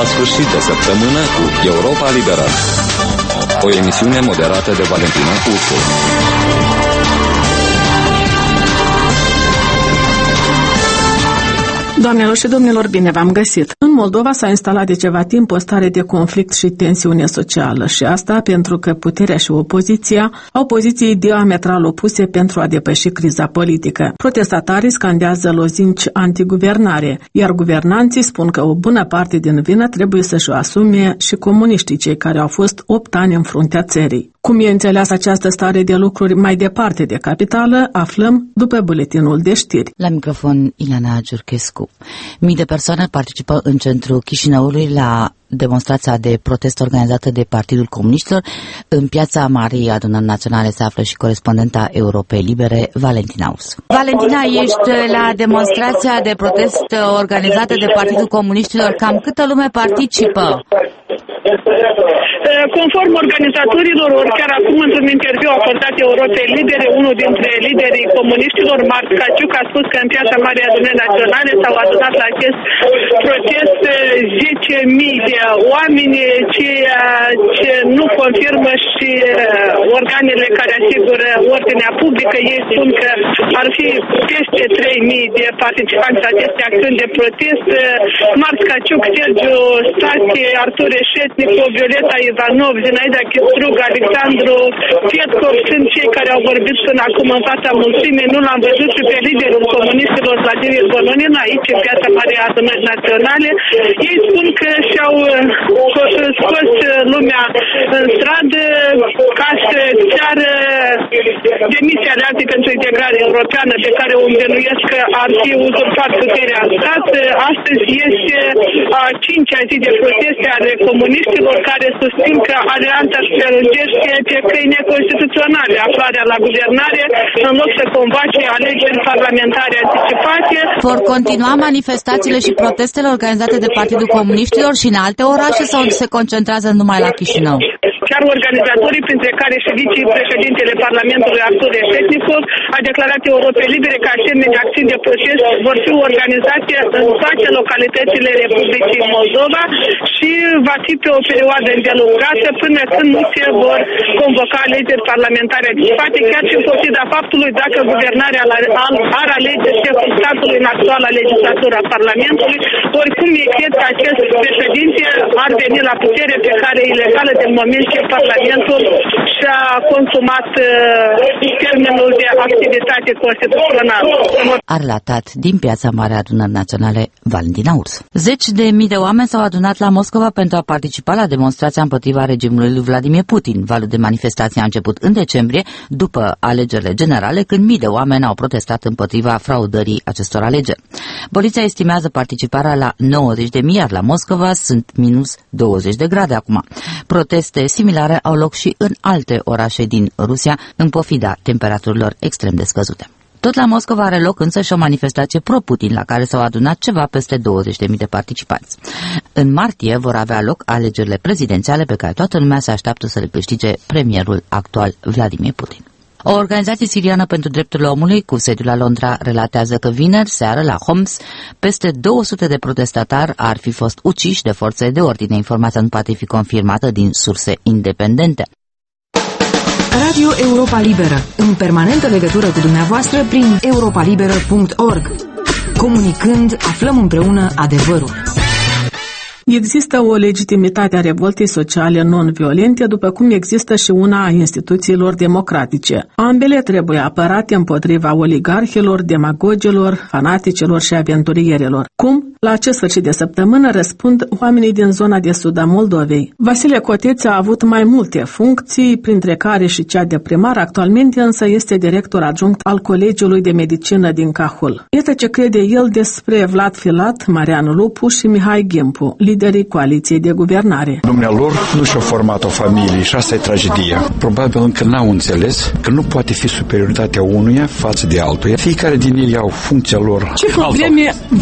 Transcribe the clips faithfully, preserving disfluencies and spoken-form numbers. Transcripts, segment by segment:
la sfârșit de săptămână cu Europa Liberă, o emisiune moderată de Valentina Ursu. Doamnelor și domnilor, bine v-am găsit! În Moldova s-a instalat de ceva timp o stare de conflict și tensiune socială și asta pentru că puterea și opoziția au poziții diametral opuse pentru a depăși criza politică. Protestatarii scandează lozinci antiguvernare, iar guvernanții spun că o bună parte din vină trebuie să-și o asume și comuniștii, cei care au fost opt ani în fruntea țării. Cum e înțeles această stare de lucruri mai departe de capitală, aflăm după buletinul de știri. La microfon, Ileana Giurchescu. Mii de persoane participă în centrul Chișinăului la demonstrația de protest organizată de Partidul Comuniștilor. În Piața Marii Adunări Naționale se află și corespondenta Europei Libere, Valentina Ursu. Valentina, ești la demonstrația de protest organizată de Partidul Comuniștilor. Cam câtă lume participă? Conform organizatorilor, ori chiar acum într-un interviu acordat Europei Libere, unul dintre liderii comuniștilor, Marc Caciuc, a spus că în Piața Marii Adunări Naționale s-au adunat la acest protest zece mii de oameni, ceea ce nu confirmă și organele care asigură ordinea publică. Ei spun că ar fi peste trei mii de participanți la aceste acțiuni de protest. Marc Caciuc, Sergiu Stache, Artur Reșetnicu, Violeta Ivanov, Zinaida Chistrug, Alexandru Pietkov sunt cei care au vorbit până acum în fața mulțimii. Nu l-am văzut și pe liderul comuniștilor, Vladimir Voronin, aici în Piața Marii Adunări Naționale. Ei spun că și-au scos lumea în stradă ca să ceară demisia Alianței pentru Integrare Europeană, pe care o învinuiesc că ar fi uzurpat puterea în stat. Astăzi este a cincea zi de proteste ale comuniștilor care susțin că Alianța își prelungește pe căi neconstituționale aflarea la guvernare în loc să convoace alegeri parlamentare anticipate. Vor continua manifestațiile și protestele organizate de Partidul Comuniștilor și în alte orașe sau se concentrează numai la Chișinău? Chiar organizatorii, printre care și vicepreședintele Parlamentului Artur Reșetnicu, a declarat Europei Libere că asemenea acțiuni de protest vor fi organizate în toate localitățile Republicii Moldova și va fi pe o perioadă îndelungată până când nu se vor convoca alegeri parlamentare anticipate, chiar și în pofida faptului dacă guvernarea ar alege șeful statului în actuala legislatură a Parlamentului, oricum e cred că acest președinte ar veni la putere pe care e ilegală din moment ce Parlamentul și-a consumat uh, termenul de activitate constituțională. A relatat din Piața Mare Adunări Naționale Valentina Ursu. Zeci de mii de oameni s-au adunat la Moscova pentru a participa la demonstrația împotriva regimului lui Vladimir Putin. Valul de manifestație a început în decembrie, după alegerile generale, când mii de oameni au protestat împotriva fraudării acestor alegeri. Poliția estimează participarea la nouăzeci de mii, iar la Moscova sunt minus douăzeci de grade acum. Proteste similare au loc și în alte orașe din Rusia, în pofida temperaturilor extrem de scăzute. Tot la Moscova are loc însă și o manifestație pro-Putin, la care s-au adunat ceva peste douăzeci de mii de participanți. În martie vor avea loc alegerile prezidențiale pe care toată lumea se așteaptă să le câștige premierul actual Vladimir Putin. O organizație siriană pentru drepturile omului cu sediul la Londra relatează că vineri seară la Homs peste două sute de protestatari ar fi fost uciși de forțe de ordine. Informația nu poate fi confirmată din surse independente. Radio Europa Liberă, în permanentă legătură cu dumneavoastră prin europa liberă punct org. Comunicând, aflăm împreună adevărul. Există o legitimitate a revoltei sociale non-violente, după cum există și una a instituțiilor democratice. Ambele trebuie apărate împotriva oligarhilor, demagogilor, fanaticilor și aventurierilor. Cum? La acest sfârșit de săptămână răspund oamenii din zona de sud a Moldovei. Vasile Coteț a avut mai multe funcții, printre care și cea de primar, actualmente însă este director adjunct al Colegiului de Medicină din Cahul. Iată ce crede el despre Vlad Filat, Marian Lupu și Mihai Ghimpu, liderii coaliției de guvernare. Dumnealor nu și-au format o familie și asta e tragedia. Probabil încă n-au înțeles că nu poate fi superioritatea unuia față de altuia. Fiecare din ei au funcția lor. Ce probleme vreți ca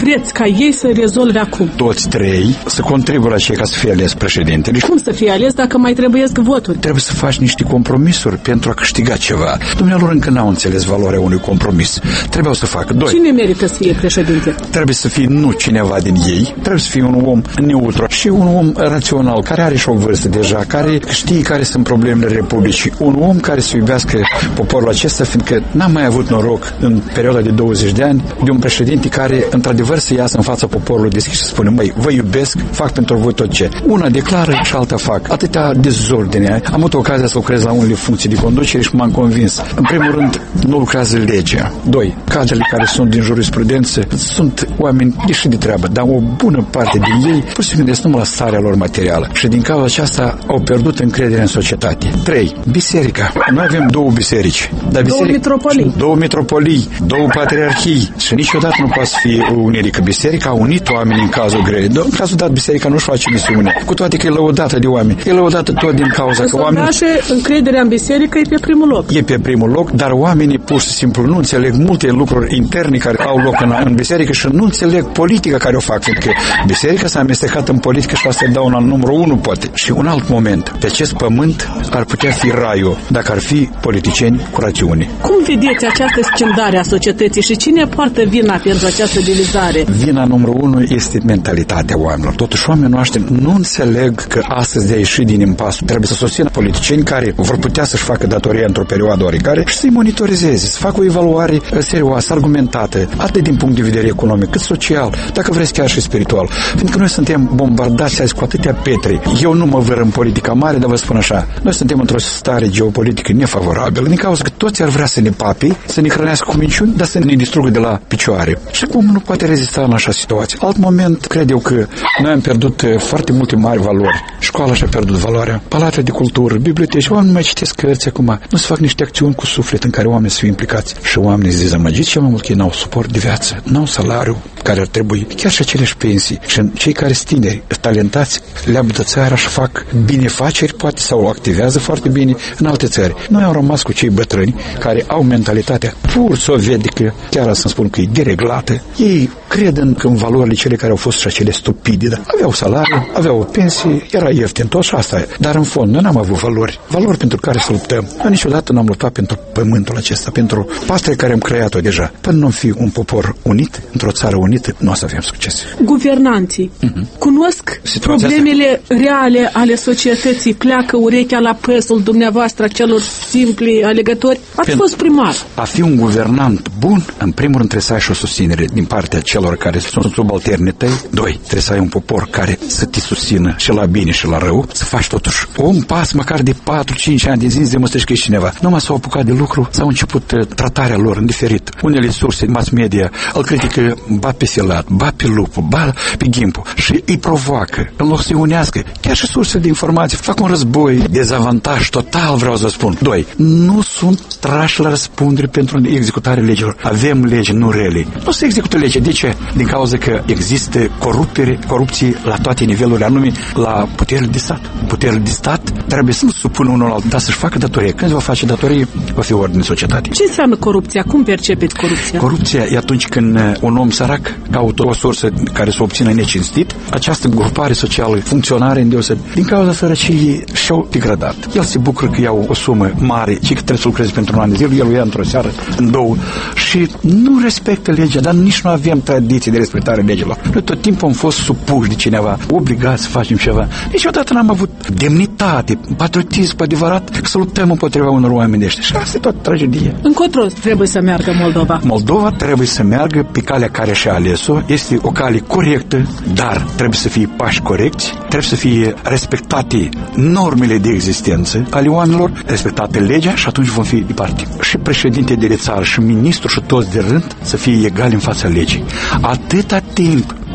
ei să rezolve acum? Toți trei să contribuie la cei ca să fie ales președintele. Cum să fie ales dacă mai trebuiesc voturi? Trebuie să faci niște compromisuri pentru a câștiga ceva. Dumnealor încă n-au înțeles valoarea unui compromis. Trebuiau să facă. Doi. Cine merită să fie președinte? Trebuie să fie nu cineva din ei, trebuie să fie un om neutru și un om rațional, care are și o vârstă deja, care știe care sunt problemele Republicii. Un om care să iubească poporul acesta, fiindcă n-am mai avut noroc în perioada de douăzeci de ani de un președinte care, într-adevăr, să iasă în fața poporului deschis și să spune: măi, vă iubesc, fac pentru voi tot ce. Una declară și alta fac. Atâtea dezordine. Am avut ocazia să lucrez la unele funcții de conducere și m-am convins. În primul rând, nu lucrează legea. Doi, cadrele care sunt din jurisprudență sunt oameni deși de treabă, dar o bună parte din ei pur și simplu numai la starea lor materială. Și din cauza aceasta au pierdut încrederea în societate. Trei, biserica. Noi avem două biserici. Dar două mitropolii. Două mitropolii, două patriarhii. Și niciodată nu poate să fie unică. Biserica a unit oamenii în cazul greu. În cazul dat, biserica nu-și face misiune. Cu toate că e lăudată de oameni. E lăudată tot din cauza că oamenii... încrederea în biserică e pe primul loc. E pe primul loc, dar oamenii pur și simplu nu înțeleg multe lucruri interne care au loc în, în biserică și nu înțeleg politica care o fac. Pentru că biserica s-a amestecat în politică și asta îi dau un numărul unu, poate. Și un alt moment. Pe acest pământ ar putea fi raiul dacă ar fi politicieni cu rațiune. Cum vedeți această scindare a societății și cine poartă vina pentru această divizare? Vina numărul unu este mentalitatea oamenilor. Totuși, oamenii noștri nu înțeleg că astăzi de a ieși din impas trebuie să susțină politicieni care vor putea să-și facă datoria într-o perioadă oricare și să-i monitorizeze, să facă o evaluare serioasă, argumentată, atât din punct de vedere economic, cât social, dacă vreți chiar și spiritual. Pentru că noi suntem bombardați azi cu atâtea petre. Eu nu mă văr în politica mare, dar vă spun așa, noi suntem într-o stare geopolitică nefavorabilă, din cauza că toți ar vrea să ne papi, să ne hrănească cu minciuni, dar să ne distrugă de la picioare. Și cum nu poate rezista în așa situație? Alt moment, cred eu că noi am pierdut foarte multe mari valori. Școala și-a pierdut valoarea, palatele de cultură, biblioteci, oamenii nu mai citesc cărți acum, nu se fac niște acțiuni cu suflet în care oamenii să fie implicați. Și oamenii se dezamăgiți cel mai mult că ei n-au suport de viață, n-au salariu care ar trebui, chiar și aceleași pensii. Și cei care sunt tineri, talentați, leapădă țara și fac binefaceri, poate, sau activează foarte bine în alte țări. Noi am rămas cu cei bătrâni care au mentalitatea pur sovietică, chiar să spun că e dereglată. Ei cred în, în valorile cele care au fost și acele stupide, dar aveau salariu, aveau o pensie, era ieftin tot și asta. Dar în fond, noi n-am avut valori, valori pentru care să luptăm. Noi niciodată n-am luptat pentru pământul acesta, pentru pastrea care am creat-o deja. Până nu fi un popor unit, într-o țară unită, nu o să avem succes. Guvernanții uh-huh. cunosc situația problemele asta reale ale societății, pleacă urechea la păsul dumneavoastră celor simpli alegători. Ați Pen- fost primar. A fi un guvernant bun, în primul rând trebuie să ai și o susținere din partea celor care sunt subalternii tăi. Doi, trebuie să ai un popor care să te susțină și la bine și la rău, să faci totuși un pas măcar de patru cinci ani de zi, să demonstrezi că ești cineva. Numai s-au apucat de lucru, s-au început uh, tratarea lor în diferit. Unele surse mass media îl critică ba pe Filat, ba pe Lupu, ba pe Gimpu și îi provoacă, în loc să-i unească. Chiar și surse de informații fac un război, dezavantaj total, vreau să spun. Doi, nu sunt trași la răspundere pentru executarea legilor. Avem legi, nu rele. Nu se execută lege. De ce? Din cauza că există corupere, corupție la toate nivelurile, anume la puterile de stat. Puterile de stat trebuie să nu supună unul altul, dar să-și facă datorie. Când se va face datorie, va fi ordine în societate. Ce înseamnă corupția? Cum percepeți corupția? Corupția e atunci când un om sărac caută o sursă care să o obțină necinstit, această grupare socială funcționare îndeosebit. Din cauza sărăciei și-au degradat. El se bucură că iau o sumă mare, ci că trebuie să lucreze pentru un an de zile, el o ia într-o seară, în două, și nu respectă legea, dar nici nu avem tradiție de respectare legilor. Noi tot timpul am fost supuși de cineva, obligați să facem ceva. Niciodată n-am avut demnitate, patriotism adevărat, să luptăm împotriva unor oameni de ăștia. Și asta e toată tragedie. Încotro trebuie să meargă Moldova? Moldova trebuie să meargă pe calea care și-a ales-o. Este o cale corectă, dar trebuie să fie pași corecți, trebuie să fie respectate normele de existență ale oamenilor, respectate legea și atunci vom fi departe. Și președinte de țară și ministru și toți de rând să fie egali în fața legii. Atâta timp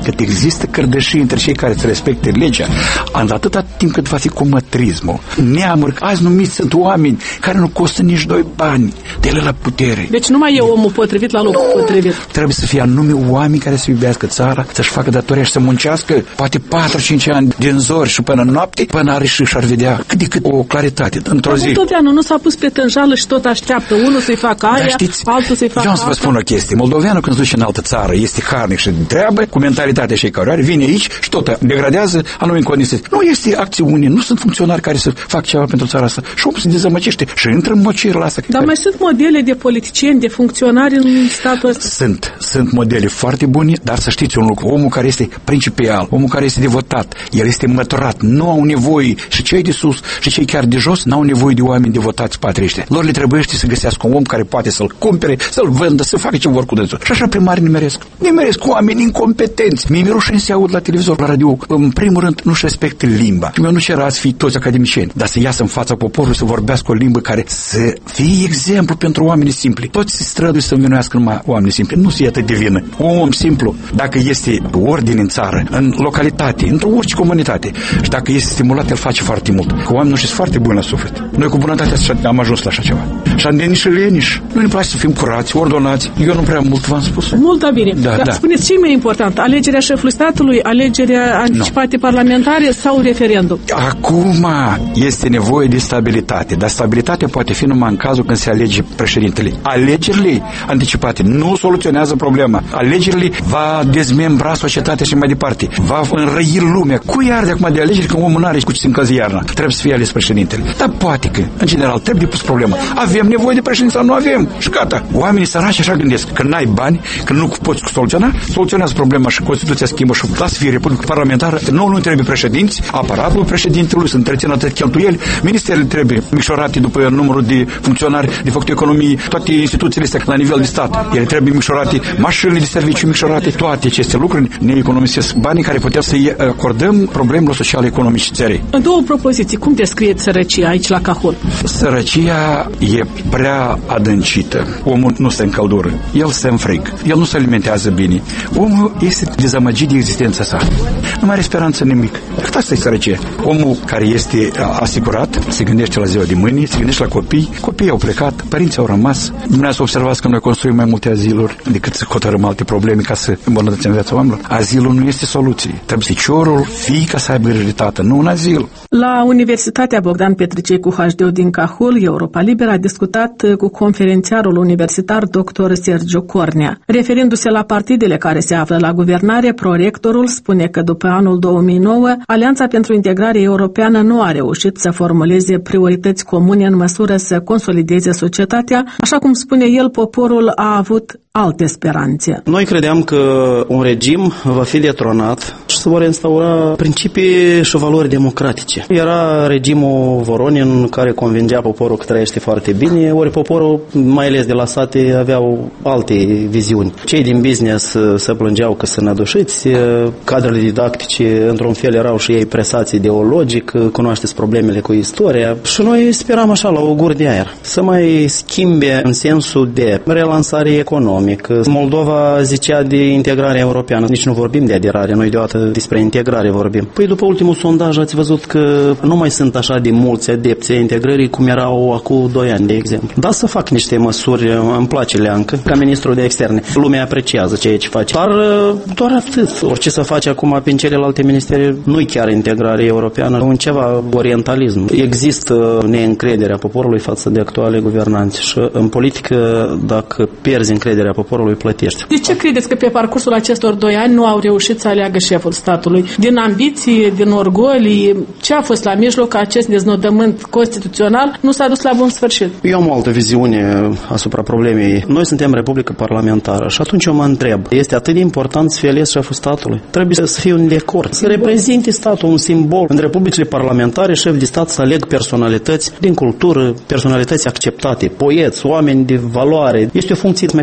cât există cărdășii între cei care să respecte legea, în atâta timp cât va fi comatrismul, neamuri, azi numiți sunt oameni care nu costă nici doi bani de ele la putere. Deci nu mai e omul potrivit la locul nu. potrivit. Trebuie să fie anume oameni care să iubească țara, să-și facă datoria și să muncească poate patru cinci ani din zori și până noapte, până are și și-ar vedea cât de cât o claritate într-o zi. Moldoveanul nu s-a pus pe tânjală și tot așteaptă unul să-i facă aia, știți, altul să-i facă eu am să vă spun o chestie. Moldoveanul când se duce în altă țară, este harnic și treabă, cu mentalitatea și care are, vine aici și tot degradează anume în condiții. Nu este acțiune, nu sunt funcționari care să fac ceva pentru țara asta. Și omul se dezamăcește și intră în mocirul asta. Dar mai sunt modele de politicieni, de funcționari în statul ăsta? Sunt, sunt modele foarte bune, dar să știți un lucru, omul care este principial, omul care este devotat, el este măturat, nu au nevoie și cei de sus și cei chiar de jos n-au nevoie de oameni devotați patriști. Lor le trebuie să găsească un om care poate să-l cumpere, să-l vândă, să facă ce vor cu dânsul. Și așa primarii nimeresc. Nimeresc oameni incompetenți. Mie mi rușine să aud la televizor, la radio. În primul rând, nu-și respectă limba. Eu nu cer azi fi toți academicieni, dar să iasă în fața poporului să vorbească o limbă care să fie exemplu pentru oamenii simpli. Toți se străduie să învinuiască numai oamenii simpli. Nu se atât de vină. Un om simplu, dacă este ordine în țară, în localitate, într-o orice comunitate, și dacă este stimulat, el face foarte mult. Că oamenii noștri sunt foarte buni la suflet. Noi cu bunătatea am ajuns la așa ceva. Și am deniș și leniș. Nu ne place să fim curați, ordonați. Eu nu prea mult v-am spus. Mult, da, bine. Da, da. Spuneți, ce e mai important? Alegerea șefului statului, alegerea anticipate no. parlamentare sau referendum? Acum este nevoie de stabilitate, dar stabilitatea poate fi numai în cazul când se alege președintele. Alegerile anticipate nu soluționează problema. Alegerile va dezmembra societatea și mai departe. Va înrăi lumea. Cui arde acum de alegeri când omul n-are cu ce se încălzi iarna? Trebuie să fie ales președintele. Dar poate că, în general, trebuie pus problema. Avem nevoie de președinte sau nu avem? Și gata. Oamenii săraci așa gândesc. Când n-ai bani, când nu poți soluționa, soluționează problema și Constituția schimbă și lasă să fie Republică Parlamentară. Nu, nu trebuie președinți, aparatul președintelui să întrețină atât cheltuieli, ministerele trebuie micșorate după numărul de funcționari, de făcut economii, toate instituțiile astea la nivel de stat. Ele trebuie micșorate, mașinile de serviciu micșorate, toate aceste lucruri ne economisesc banii care putem să-i acordăm problemelor sociale economice țării. În două propoziții, cum descrieți sărăcia aici la Cahul? Sărăcia e prea adâncită. Omul nu stă în căldură, el stă în frig, el nu se alimentează bine. Omul este dezamăgit de existența sa. Nu mai are speranță nimic. Cât asta e sărăcie. Omul care este asigurat se gândește la ziua de mâine, se gândește la copii. Copiii au plecat, părinții au rămas. Dumneavoastră observați că noi construim mai multe aziluri decât să hotărâm alte probleme ca să îmbunătățim viața oamenilor. Azilul nu este soluție. Trebuie piciorul fiica să aibă grijă, nu un azil. La Universitatea Bogdan Petricei cu H D U din Cahul, Europa Liberă a discutat cu conferențiarul universitar doctor Sergiu Cornea. Referindu-se la partidele care se află la guvernare, prorectorul spune că după anul două mii nouă, Alianța pentru Integrare Europeană nu a reușit să formuleze priorități comune în măsură să consolideze societatea. Așa cum spune el, poporul a avut alte speranțe. Noi credeam că un regim va fi detronat și se vor instaura principii și valori democratice. Era regimul Voronin care convingea poporul că trăiește foarte bine, ori poporul, mai ales de la sate, aveau alte viziuni. Cei din business se plângeau că sunt nădușiți, cadrele didactice într-un fel erau și ei presați ideologic, cunoașteți problemele cu istoria și noi speram așa la o gură de aer să mai schimbe în sensul de relansare economică. Moldova zicea de integrare europeană, nici nu vorbim de aderare, noi deodată despre integrare vorbim. Păi după ultimul sondaj ați văzut că nu mai sunt așa de mulți adepți ai integrării cum erau acum doi ani, de exemplu. Dar să fac niște măsuri, îmi place Leancă, ca ministrul de externe. Lumea apreciază ceea ce face. Dar doar atât. Orice să face acum prin celelalte ministere, nu-i chiar integrare europeană, un ceva orientalism. Există neîncrederea poporului față de actuale guvernanți și în politică, dacă pierzi încrederea poporului, plătești. De ce credeți că pe parcursul acestor doi ani nu au reușit să aleagă șeful statului? Din ambiție, din orgolii, ce a fost la mijloc că acest deznodământ constituțional nu s-a dus la bun sfârșit? Eu am o altă viziune asupra problemei. Noi suntem Republică Parlamentară și atunci eu mă întreb, este atât de important să fie ales șeful statului? Trebuie să fie un decor, să reprezinte statul, un simbol. În republicile parlamentare, șef de stat să aleg personalități din cultură, personalități acceptate, poeți, oameni de valoare. Este o funcție mai puțin politică.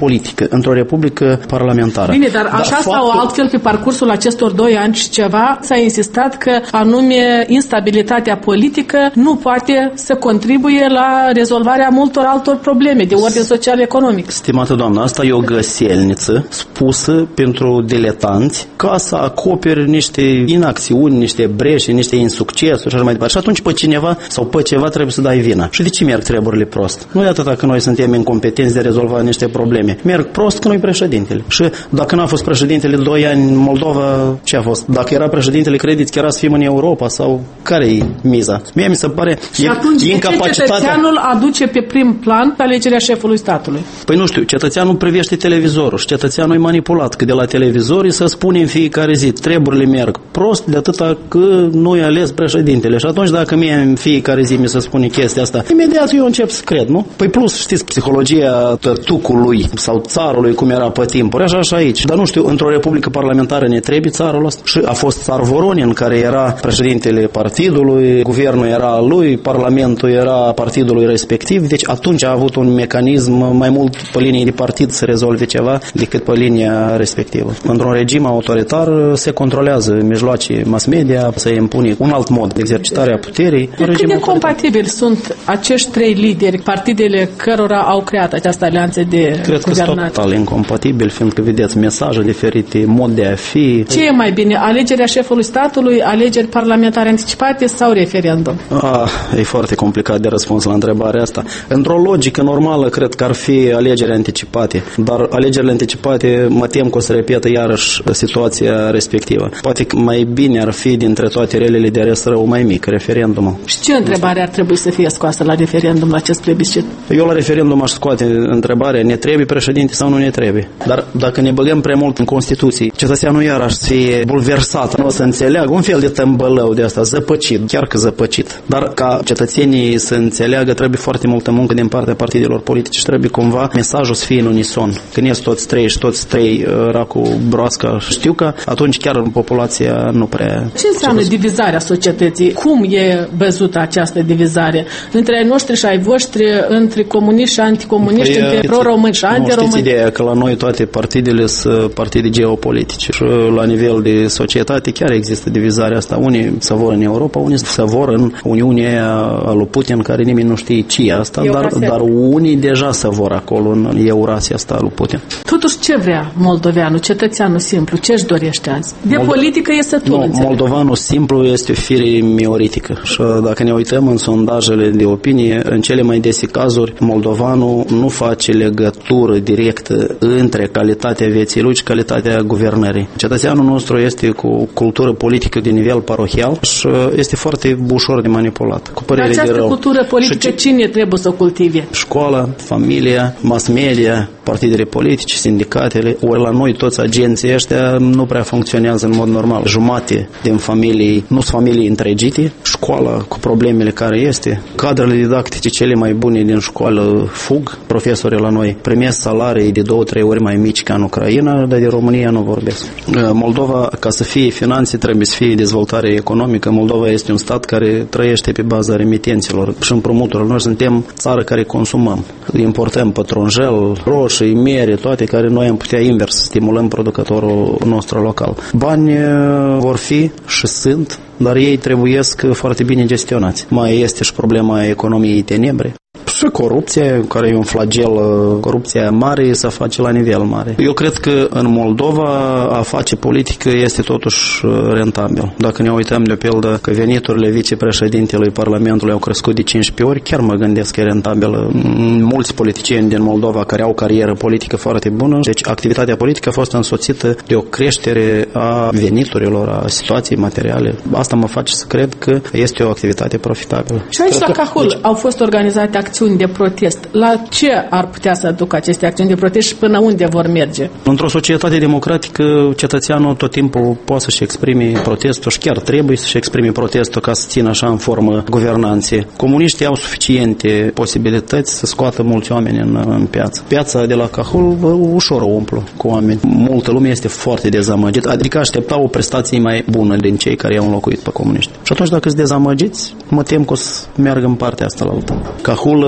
politică, într-o republică parlamentară. Bine, dar așa dar sau faptul... altfel pe parcursul acestor doi ani și ceva s-a insistat că anume instabilitatea politică nu poate să contribuie la rezolvarea multor altor probleme de ordine social-economic. Stimată doamnă, asta e o găselniță spusă pentru diletanți ca să acopere niște inacțiuni, niște breșe, niște insuccesuri și așa mai departe. Și atunci pe cineva sau pe ceva trebuie să dai vina. Și de ce merg treburile prost? Nu e atâta că noi suntem incompetenți de a rezolva niște probleme. Merg prost că noi președintele. Și dacă n-a fost președintele doi ani în Moldova, ce a fost? Dacă era președintele, credeți că era să fim în Europa sau care e miza? Mie mi se pare și e atunci incapacitatea... de ce cetățeanul aduce pe prim plan alegerea șefului statului? Păi nu știu, cetățeanul privește televizorul și cetățeanul e manipulat, că de la televizor îi se spune în fiecare zi, treburile merg prost de atâta că nu i-a ales președintele. Și atunci dacă mie în fiecare zi mi se spune chestia asta, imediat eu încep să cred, nu? Păi plus, știți, psihologia tătucului sau țarului, cum era pe timpuri, așa și aici. Dar nu știu, într-o republică parlamentară ne trebuie țarul ăsta. Și a fost țar Voronin, care era președintele partidului, guvernul era al lui, parlamentul era partidului respectiv, deci atunci a avut un mecanism mai mult pe linie de partid să rezolve ceva decât pe linia respectivă. Într-un regim autoritar se controlează mijloace mass media, se impune un alt mod de exercitare a puterii. De cât de compatibili sunt acești trei lideri, partidele cărora au creat această alianță de Cred că sunt total incompatibili, fiindcă vedeți mesaje diferite, mod de a fi. Ce e mai bine, alegerea șefului statului, alegeri parlamentare anticipate sau referendum? Ah, e foarte complicat de răspuns la întrebarea asta. Într-o logică normală, cred că ar fi alegeri anticipate, dar alegerile anticipate mă tem că o să repetă iarăși situația respectivă. Poate că mai bine ar fi dintre toate relele de rest rău mai mic, referendumul. Și ce întrebare ar trebui să fie scoasă la referendum, la acest plebiscit? Eu la referendum aș scoate întrebarea, ne trebuie președinte sau nu ne trebuie? Dar dacă ne băgăm prea mult în Constituție, cetățeanul iarăși să fie bulversat, nu o să înțeleagă un fel de tămbălău de asta, zăpăcit, chiar că zăpăcit. Dar ca cetățenii să înțeleagă, trebuie foarte multă muncă din partea partidelor politice și trebuie cumva mesajul să fie în unison. Când ies toți trei și toți trei racu broasca știu că atunci chiar populația nu prea... Ce înseamnă divizarea societății? Cum e văzută această divizare? Între ai noștri și ai voștri, între comuniști și anticomuniști, păi, între pro-români și anti-români? Nu știți ideea că la noi toate partidele sunt partide geopolitice și la nivel de societate chiar există divizarea asta. Unii se vor în Europa, unii se vor în Uniunea a lui Putin, care nimeni nu știe ce e asta, dar, dar unii deja se vor acolo în Eurasia asta a lui Putin. Totuși ce vrea moldoveanul, cetățeanul simplu? Ce își dorește azi? De Mold- politică este tot. Nu, moldovanul simplu este o fire mioritică și dacă ne uităm în sondajele de opinie, în cele mai dese cazuri, moldovanul nu face legătură directă între calitatea vieții lui și calitatea guvernării. Cetățeanul nostru este cu cultură politică de nivel parohial și este foarte ușor de manipulat. Cu părere această de rău. cultură politică și cine trebuie să o cultive? Școala, familia, mass media, partidele politice, sindicatele, ori la noi toți agenții ăștia nu prea funcționează în mod normal. Jumate din familii, nu sunt familii întregite, școala cu problemele care este, cadrele didactice cele mai bune din școală fug, profesorii la noi primesc salarii de două, trei ori mai mici ca în Ucraina, dar de România nu vorbesc. Moldova, ca să fie finanțe, trebuie să fie dezvoltare economică. Moldova este un stat care trăiește pe baza remitențelor și împrumuturilor. Noi suntem țară care consumăm. Importăm pătrunjel, roșii, miere, toate care noi am putea invers să stimulăm producătorul nostru local. Bani vor fi și sunt, dar ei trebuiesc foarte bine gestionați. Mai este și problema economiei tenebre. Și corupția, care e un flagel, corupția mare se face la nivel mare. Eu cred că în Moldova a face politică este totuși rentabil. Dacă ne uităm de pildă că veniturile vicepreședintelui Parlamentului au crescut de cincisprezece ori, chiar mă gândesc că e rentabilă. Mulți politicieni din Moldova care au carieră politică foarte bună, deci activitatea politică a fost însoțită de o creștere a veniturilor, a situației materiale. Asta mă face să cred că este o activitate profitabilă. Și aici la Cahul deci, au fost organizate acțiuni de protest. La ce ar putea să aducă aceste acțiuni de protest și până unde vor merge? Într-o societate democratică, cetățeanul tot timpul poate să-și exprime protestul și chiar trebuie să-și exprime protestul ca să țină așa în formă guvernanție. Comuniștii au suficiente posibilități să scoată mulți oameni în, în piață. Piața de la Cahul ușor o umplu cu oameni. Multă lume este foarte dezamăgită, adică aștepta o prestație mai bună din cei care i-au înlocuit pe comuniști. Și atunci dacă sunt dezamăgiți, mă tem că o să meargă în partea asta la altă. Cahul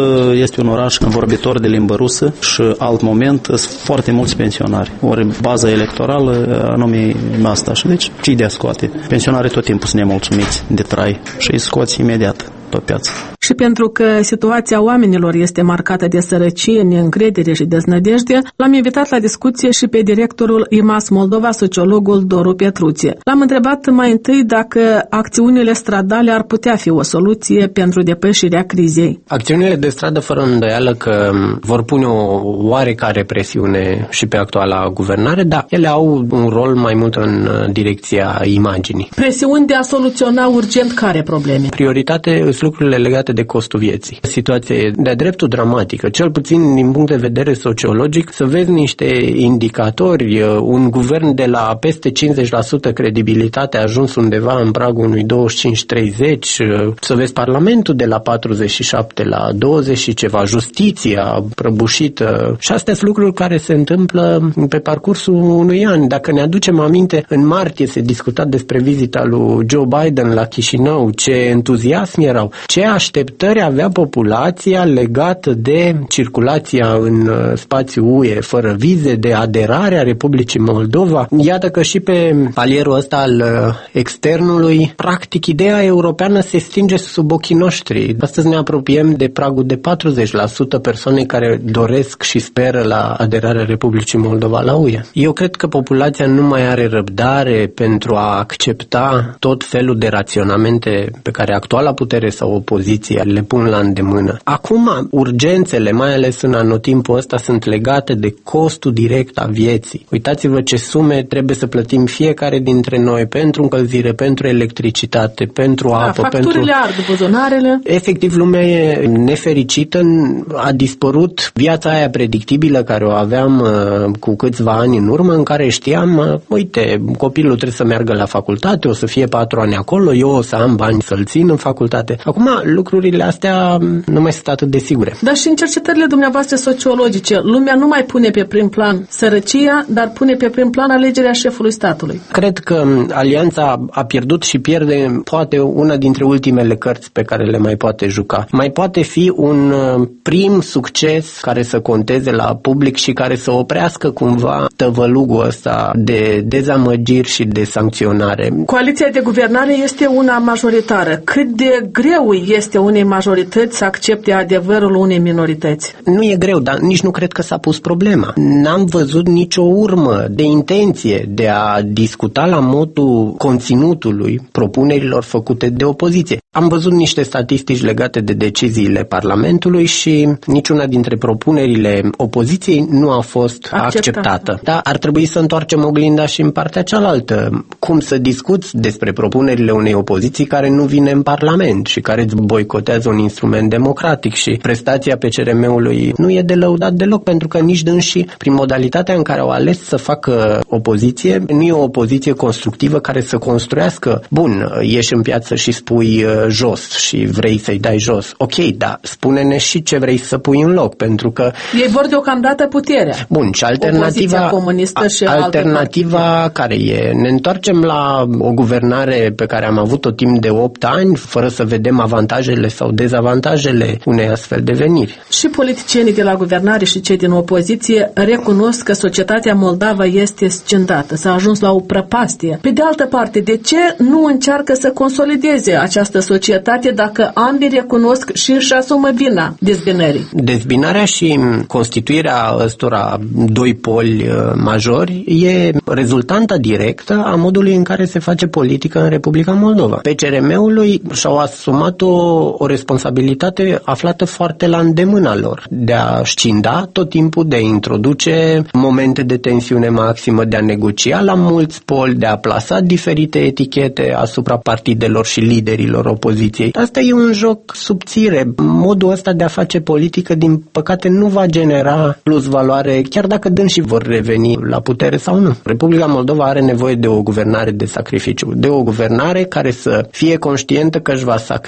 este un oraș vorbitor de limbă rusă și alt moment sunt foarte mulți pensionari. Ori baza electorală anume asta. Și deci ce de a scoate? Pensionarii tot timpul sunt nemulțumiți de trai și îi scoți imediat pe piață. Și pentru că situația oamenilor este marcată de sărăcie, neîncredere și deznădejde, l-am invitat la discuție și pe directorul I M A S Moldova, sociologul Doru Petruție. L-am întrebat mai întâi dacă acțiunile stradale ar putea fi o soluție pentru depășirea crizei. Acțiunile de stradă, fără îndoială că vor pune o oarecare presiune și pe actuala guvernare, dar ele au un rol mai mult în direcția imaginii. Presiuni de a soluționa urgent care probleme? Prioritate sunt lucrurile legate de costul vieții. Situația e de-a dreptul dramatică, cel puțin din punct de vedere sociologic, să vezi niște indicatori, un guvern de la peste cincizeci la sută credibilitate a ajuns undeva în pragul unui douăzeci și cinci treizeci, să vezi Parlamentul de la patruzeci și șapte la douăzeci și ceva, justiția prăbușită. Și astea sunt lucruri care se întâmplă pe parcursul unui an. Dacă ne aducem aminte, în martie se discuta despre vizita lui Joe Biden la Chișinău, ce entuziasm erau, ce așteptări avea populația legată de circulația în spațiul U E fără vize, de aderarea Republicii Moldova. Iată că și pe palierul ăsta al externului, practic, ideea europeană se stinge sub ochii noștri. Astăzi ne apropiem de pragul de patruzeci la sută persoane care doresc și speră la aderarea Republicii Moldova la U E. Eu cred că populația nu mai are răbdare pentru a accepta tot felul de raționamente pe care actuala putere sau opoziția le pun la îndemână. Acum, urgențele, mai ales în anotimpul ăsta, sunt legate de costul direct a vieții. Uitați-vă ce sume trebuie să plătim fiecare dintre noi pentru încălzire, pentru electricitate, pentru apă, da, facturile pentru... ard, buzunarele. Efectiv, lumea e nefericită, a dispărut viața aia predictibilă care o aveam uh, cu câțiva ani în urmă, în care știam, uh, uite, copilul trebuie să meargă la facultate, o să fie patru ani acolo, eu o să am bani să-l țin în facultate. Acum, lucrurile astea nu mai sunt atât de sigure. Dar și în cercetările dumneavoastră sociologice, lumea nu mai pune pe prim plan sărăcia, dar pune pe prim plan alegerea șefului statului. Cred că Alianța a pierdut și pierde poate una dintre ultimele cărți pe care le mai poate juca. Mai poate fi un prim succes care să conteze la public și care să oprească cumva tăvălugul ăsta de dezamăgiri și de sancționare. Coaliția de guvernare este una majoritară. Cât de greu este unei majorități să accepte adevărul unei minorități? Nu e greu, dar nici nu cred că s-a pus problema. N-am văzut nicio urmă de intenție de a discuta la modul conținutului propunerilor făcute de opoziție. Am văzut niște statistici legate de deciziile Parlamentului și niciuna dintre propunerile opoziției nu a fost acceptată. acceptată. Dar ar trebui să întoarcem oglinda și în partea cealaltă. Cum să discuți despre propunerile unei opoziții care nu vine în Parlament și care îți boicotează un instrument democratic, și prestația P C R M-ului nu e de lăudat deloc, pentru că nici dânsii, prin modalitatea în care au ales să facă opoziție, nu e o opoziție constructivă care să construiască. Bun, ieși în piață și spui uh, jos și vrei să-i dai jos. Ok, dar spune-ne și ce vrei să pui în loc, pentru că... Ei vor deocamdată puterea. Bun, și alternativa, comunistă și alternativa care e? Ne întoarcem la o guvernare pe care am avut-o timp de opt ani, fără să vedem avantajele sau dezavantajele unei astfel de veniri. Și politicienii de la guvernare și cei din opoziție recunosc că societatea moldavă este scindată, s-a ajuns la o prăpastie. Pe de altă parte, de ce nu încearcă să consolideze această societate dacă ambii recunosc și își asumă vina dezbinării? Dezbinarea și constituirea ăstora doi poli majori e rezultanta directă a modului în care se face politică în Republica Moldova. P C R M-ului și-au asumat o, o responsabilitate aflată foarte la îndemâna lor, de a scinda tot timpul, de a introduce momente de tensiune maximă, de a negocia la mulți poli, de a plasa diferite etichete asupra partidelor și liderilor opoziției. Asta e un joc subțire. Modul ăsta de a face politică, din păcate, nu va genera plus valoare, chiar dacă dânsii vor reveni la putere sau nu. Republica Moldova are nevoie de o guvernare de sacrificiu, de o guvernare care să fie conștientă că își va sacrifica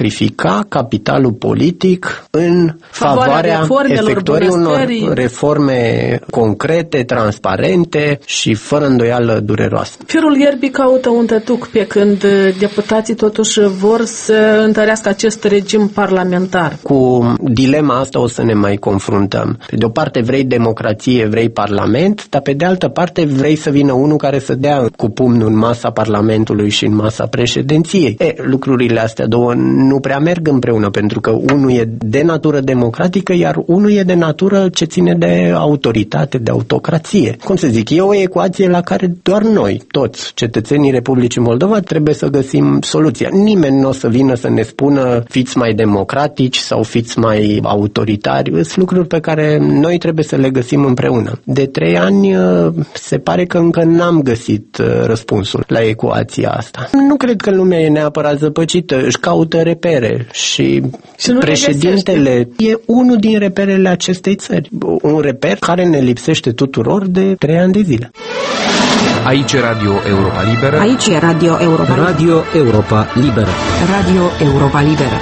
sacrifica capitalul politic în favoarea, favoarea efectuării unor reforme concrete, transparente și fără îndoială dureroasă. Firul ierbii caută un tătuc, pe când deputații totuși vor să întărească acest regim parlamentar. Cu dilema asta o să ne mai confruntăm. Pe de o parte vrei democrație, vrei parlament, dar pe de altă parte vrei să vină unul care să dea cu pumnul în masa parlamentului și în masa președinției. E, lucrurile astea două nu prea merg împreună, pentru că unul e de natură democratică, iar unul e de natură ce ține de autoritate, de autocrație. Cum să zic, e o ecuație la care doar noi, toți cetățenii Republicii Moldova, trebuie să găsim soluția. Nimeni nu o să vină să ne spună fiți mai democratici sau fiți mai autoritari. Sunt lucruri pe care noi trebuie să le găsim împreună. De trei ani se pare că încă n-am găsit răspunsul la ecuația asta. Nu cred că lumea e neapărat zăpăcită, își caută repere și, și președintele e unul din reperele acestei țări. Un reper care ne lipsește tuturor de trei ani de zile. Aici e Radio Europa Liberă. Aici e Radio Europa Liberă. Radio Europa Liberă. Radio Europa Liberă.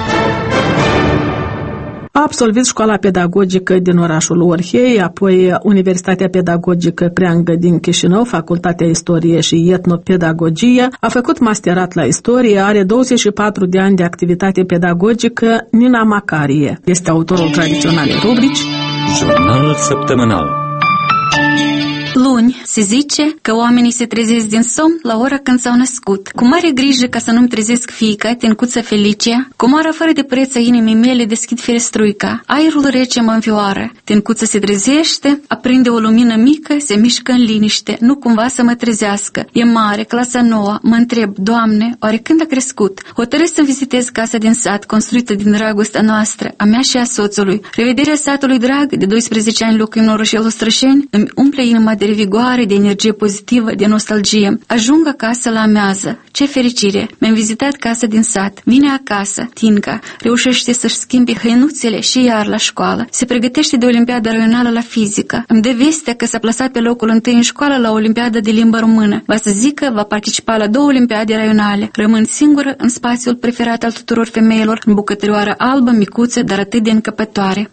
A absolvit școala pedagogică din orașul Orhei, apoi Universitatea Pedagogică Preangă din Chișinău, Facultatea Istorie și Etnopedagogie, a făcut masterat la istorie, are douăzeci și patru de ani de activitate pedagogică. Nina Macarie este autorul tradiționalei rubrici Jurnal săptămânal. Luni se zice că oamenii se trezesc din somn la ora când s-au născut. Cu mare grijă ca să nu-mi trezesc fiica, tencuța Felicia, comoara fără de preț a inimii mele deschid ferestruica. Aerul rece mă învioară. Tencuța se trezește, aprinde o lumină mică, se mișcă în liniște, nu cumva să mă trezească. E mare, clasa nouă, mă întreb, Doamne, oare când a crescut? Hotărăsc să-mi vizitez casa din sat, construită din dragostea noastră, a mea și a soțului. Revederea satului drag, de doisprezece ani locuim în orășelul Strășeni, îmi umple inima de revigoare, de energie pozitivă, de nostalgie. Ajung acasă la amiază. Ce fericire! Mi-am vizitat casa din sat. Vine acasă, Tinca, reușește să-și schimbe hăinuțele și iar la școală. Se pregătește de olimpiada raională la fizică. Îmi dă vestea că s-a plasat pe locul întâi în școală la olimpiada de limbă română. Va să zic că va participa la două olimpiade raionale. Rămân singură în spațiul preferat al tuturor femeilor, în bucătărioară albă, micuță, dar atât de încăpătoare.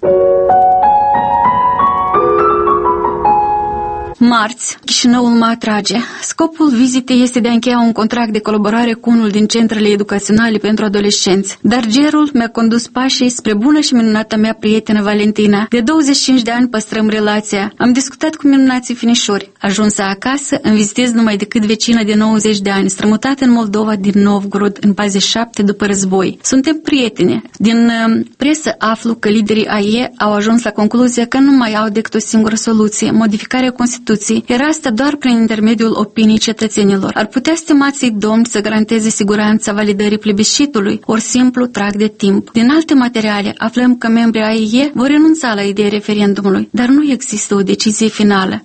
Marți, Chișinăul mă atrage. Scopul vizitei este de a încheia un contract de colaborare cu unul din centrele educaționale pentru adolescenți. Dar gerul mi-a condus pașii spre bună și minunata mea prietenă Valentina. De douăzeci și cinci de ani păstrăm relația. Am discutat cu minunații finișori. Ajunsă acasă, îmi vizitez numai decât vecină de nouăzeci de ani, strămutată în Moldova din Novgorod în paizeci și șapte după război. Suntem prietene. Din uh, presă aflu că liderii A E au ajuns la concluzia că nu mai au decât o singură soluție, modificarea Constituției. Era asta doar prin intermediul opinii cetățenilor. Ar putea stimații domni să garanteze siguranța validării plebiscitului, ori simplu trag de timp. Din alte materiale aflăm că membrii A E vor renunța la ideea referendumului, dar nu există o decizie finală.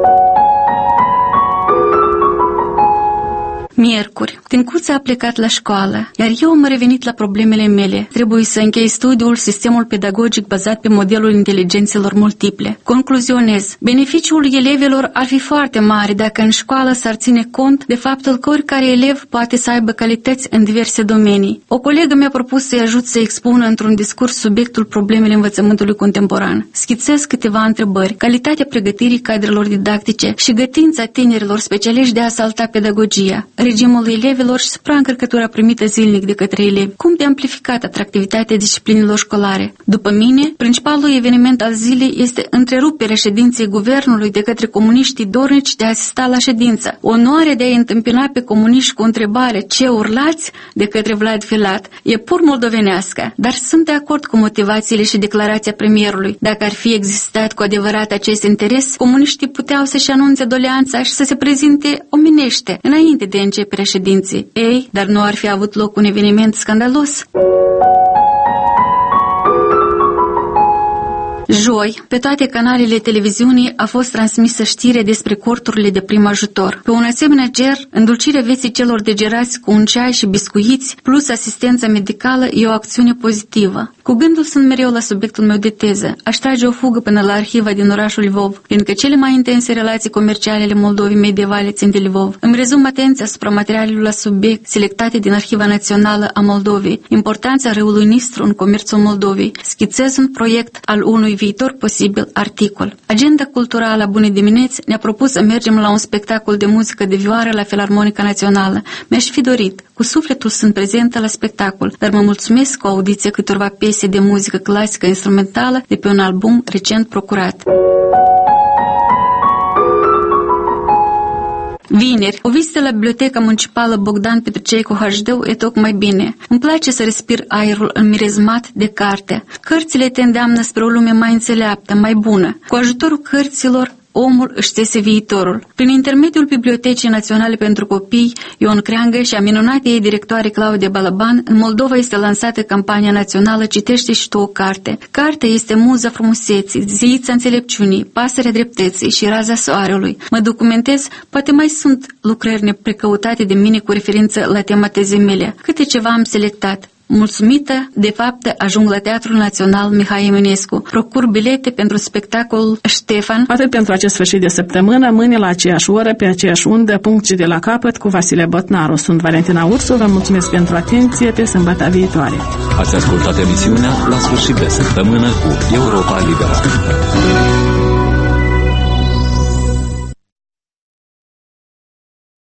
Miercuri, Tincuța a plecat la școală, iar eu am revenit la problemele mele. Trebuie să închei studiul sistemul pedagogic bazat pe modelul inteligențelor multiple. Concluzionez, beneficiul elevilor ar fi foarte mare dacă în școală s-ar ține cont de faptul că oricare elev poate să aibă calități în diverse domenii. O colegă mi-a propus să-i ajut să expună într-un discurs subiectul problemele învățământului contemporan. Schițez câteva întrebări, calitatea pregătirii cadrelor didactice și gătința tinerilor specialiști de a salta pedagogia, regimul elevilor și supraîncărcătura primită zilnic de către elevi, cum de amplificat atractivitatea disciplinelor școlare. După mine, principalul eveniment al zilei este întreruperea ședinței guvernului de către comuniștii dornici de a asista la ședință. Onoarea de a-i întâmpina pe comuniști cu întrebare ce urlați de către Vlad Filat e pur moldovenească, dar sunt de acord cu motivațiile și declarația premierului. Dacă ar fi existat cu adevărat acest interes, comuniștii puteau să-și anunțe doleanța și să se prezinte omenește înainte de începerea ședinței. Ei, dar nu ar fi avut loc un eveniment scandalos? Joi, pe toate canalele televiziunii a fost transmisă știre despre corturile de prim ajutor. Pe un asemenea ger, îndulcirea vieții celor degerați cu un ceai și biscuiți, plus asistența medicală, e o acțiune pozitivă. Cu gândul sunt mereu la subiectul meu de teză. Aș trage o fugă până la arhiva din orașul Lvov, fiindcă cele mai intense relații comerciale ale Moldovei medievale țin de Lvov. Îmi rezum atenția asupra materialelor la subiect selectate din Arhiva Națională a Moldovei, importanța râului Nistru în comerțul Moldovei. Schițez un proiect al unui viitor posibil articol. Agenda culturală a Bunei Dimineți ne-a propus să mergem la un spectacol de muzică de vioară la Filarmonica Națională. Mi-aș fi dorit. Cu sufletul sunt prezentă la spectacol, dar mă mulțumesc cu audiția câtorva piese de muzică clasică instrumentală de pe un album recent procurat. Vineri, o vizită la Biblioteca Municipală Bogdan Petricei cu H D e tocmai bine. Îmi place să respir aerul înmirezmat de carte. Cărțile te îndeamnă spre o lume mai înțeleaptă, mai bună. Cu ajutorul cărților, omul își țese viitorul. Prin intermediul Bibliotecii Naționale pentru Copii, Ion Creangă și a minunatei ei directoare Claudia Balaban, în Moldova este lansată campania națională Citește și tu o carte. Cartea este muza frumuseții, zeița înțelepciunii, pasărea dreptății și raza soarelui. Mă documentez, poate mai sunt lucrări neprecăutate de mine cu referință la tema tezei mele. Câte ceva am selectat. Mulțumită, de fapt, ajung la Teatrul Național Mihai Eminescu. Procur bilete pentru spectacolul Ștefan. Atât pentru acest sfârșit de săptămână, mâine la aceeași oră, pe aceeași undă, punct și de la capăt, cu Vasile Botnaru. Sunt Valentina Ursu, vă mulțumesc pentru atenție, pe sâmbătă viitoare. Ați ascultat emisiunea La sfârșit de săptămână cu Europa Liberă.